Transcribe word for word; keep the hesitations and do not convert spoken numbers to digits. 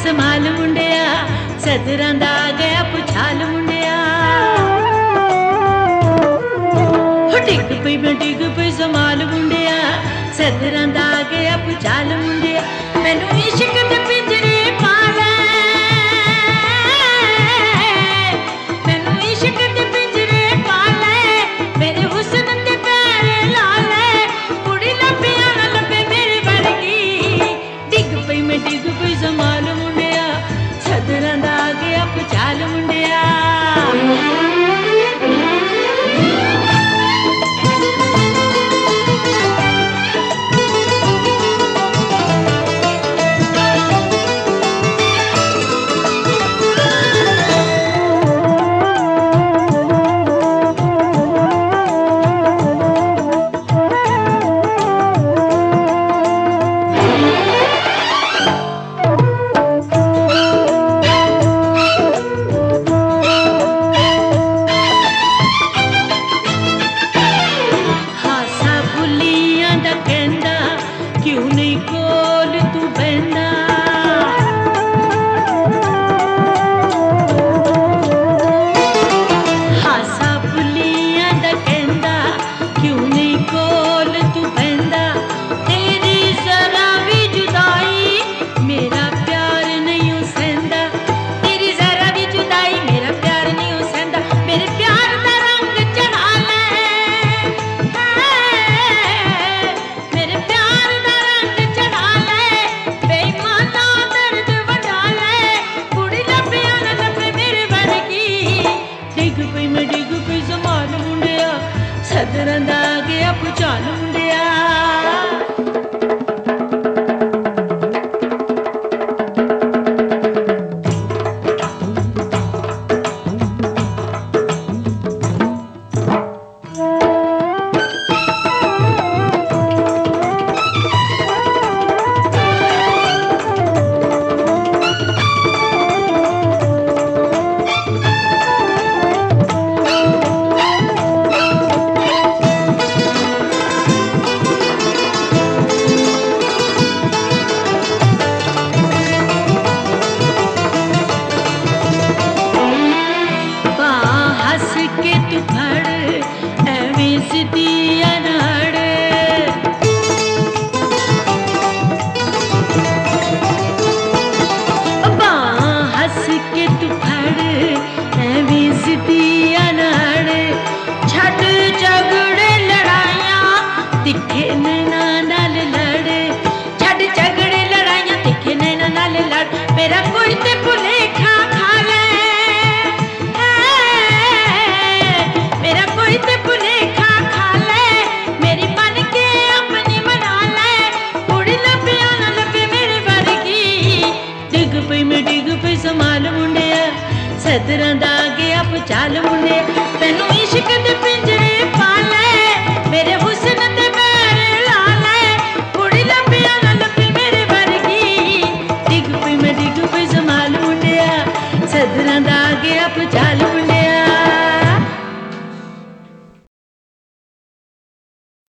संभाल मुंडिया, सदरां दा आ गया पुछाल मुंडिया। हो डिग पई मैं डिग पई संभाल मुंडिया, सदरां दा आ गया पुछाल मुंडिया। मैनू इश्क दे पिंजरे पा लै, मैनू इश्क दे पिंजरे पा लै, मेरे हुस्न दे पैर ला लै, कुड़ी लब्भिया ना लब्भे मेरे वर्गी। डिग पई मैं डिग पई संभाल मुंडिया, सदरां दा आ गया पुछाल मुंडिया। सदरां दा आ गया पुछाल मुंडिया। के तू फड़ एवें सिद्धी अनाड़, बां हस के तू फड़ एवें सिद्धी अनाड़। छड़ झगड़े लड़ाइयां तिखे नैना नाल लड़, छड़ झगड़े लड़ाइयां तिखे नैना नाल लड़। मेरा कोई ते भुलेखा खा ले, ते भुलेखा खा ले, मेरी बन के अपनी मना ले, कुड़ी लब्भिया ना लब्भे मेरे वर्गी। डिग पई मैं डिग पई संभाल मुंडिया, सदरां दा आ गया पुछाल मुंडिया। तैनू इश्क दे पिंजरे पा ले, मेरे हुस्न दे पैर ला ले, कुड़ी लब्भिया ना लब्भे मेरे वर्गी। डिग पई मैं डिग पई संभाल मुंडिया, सदरां दा आ गया पुछाल मुंडिया।